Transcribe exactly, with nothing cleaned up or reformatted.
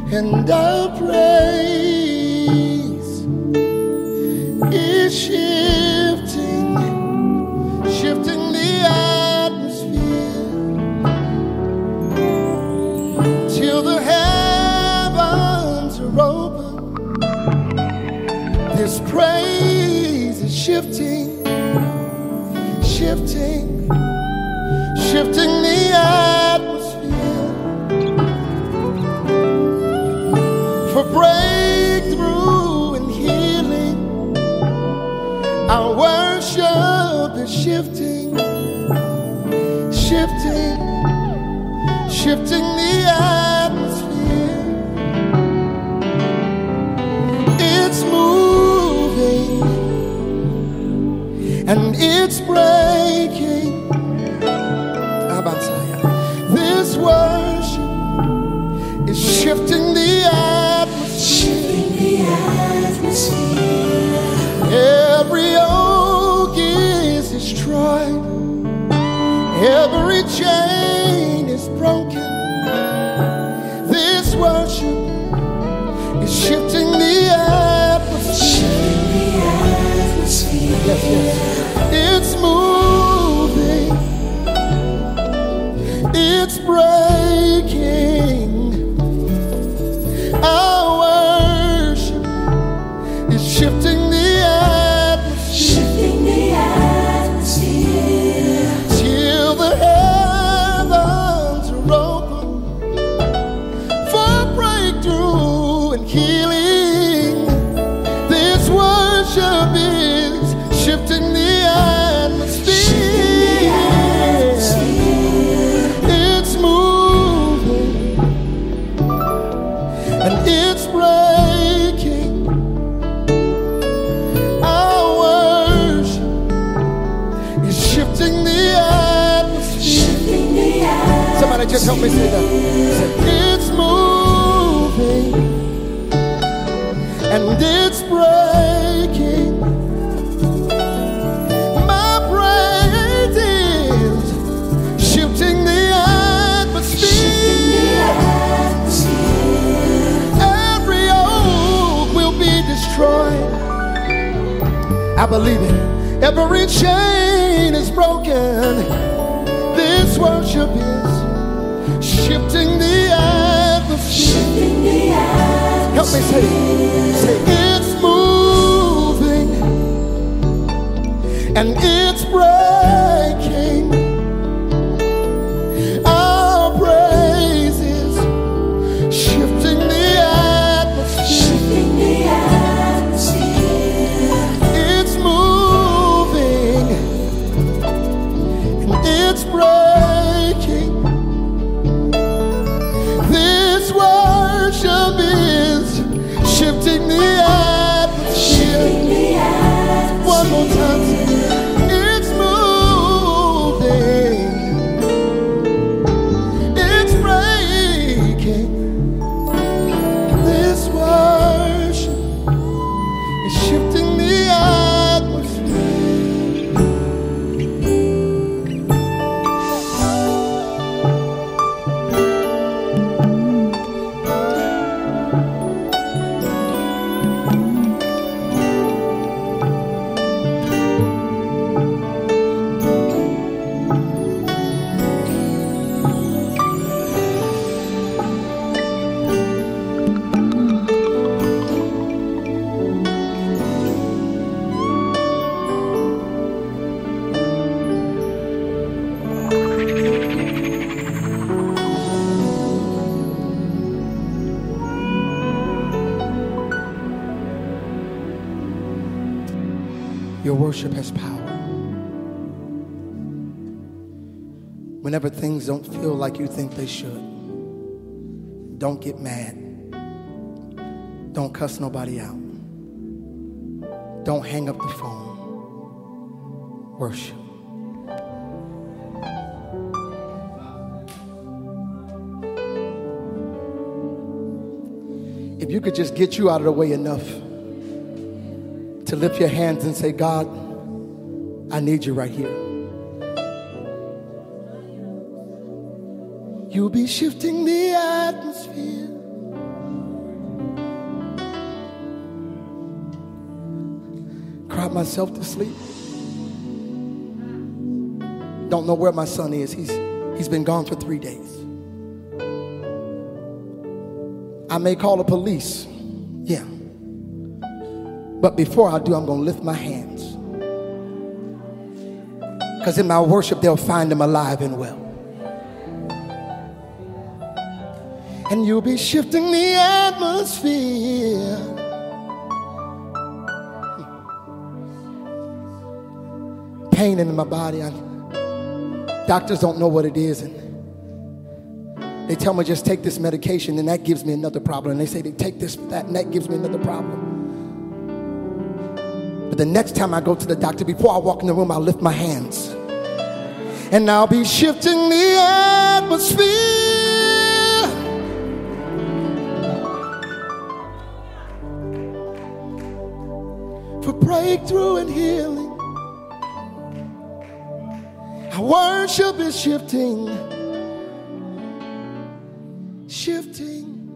and our praise is shifting, shifting the atmosphere till the heavens are open. This praise is shifting, shifting, shifting the atmosphere for breakthrough and healing. Our worship is shifting, shifting, shifting the atmosphere. It's moving and it's breaking. This worship is shifting the atmosphere. Shifting the atmosphere. Every yoke is destroyed. Every chain is broken. This worship is shifting the atmosphere. Shifting the atmosphere. Yes, yes. It's moving. It's breaking. Our worship is shifting the atmosphere. Shifting the atmosphere. Till the heavens are open for breakthrough and healing. This worship is shifting the atmosphere. It's breaking. Our worship is shifting the atmosphere. Shifting the atmosphere. Somebody just help me say that. Say, it's moving and it's breaking. My praise is shifting the atmosphere. Shifting the Destroyed. I believe it. Every chain is broken. This worship is shifting the atmosphere. Shifting the atmosphere. Help me say it. Say it's moving and it's breaking. Our praise is shifting the atmosphere. Shifting the it's breaking. This worship is shifting the atmosphere. Shifting the atmosphere. One more time. It's moving. It's breaking. This worship is shifting the atmosphere. Your worship has power. Whenever things don't feel like you think they should, don't get mad. Don't cuss nobody out. Don't hang up the phone. Worship. If you could just get you out of the way enough to lift your hands and say, God, I need you right here. You'll be shifting the atmosphere. cried myself to sleep. Don't know where my son is. He's, he's been gone for three days. I may call the police. Yeah. But before I do, I'm going to lift my hands. Because in my worship, they'll find him alive and well. And you'll be shifting the atmosphere. Pain in my body. I, doctors don't know what it is. And they tell me just take this medication and that gives me another problem. And they say they take this, that, and that gives me another problem. But the next time I go to the doctor, before I walk in the room, I'll lift my hands. And I'll be shifting the atmosphere for breakthrough and healing. Our worship is shifting, shifting.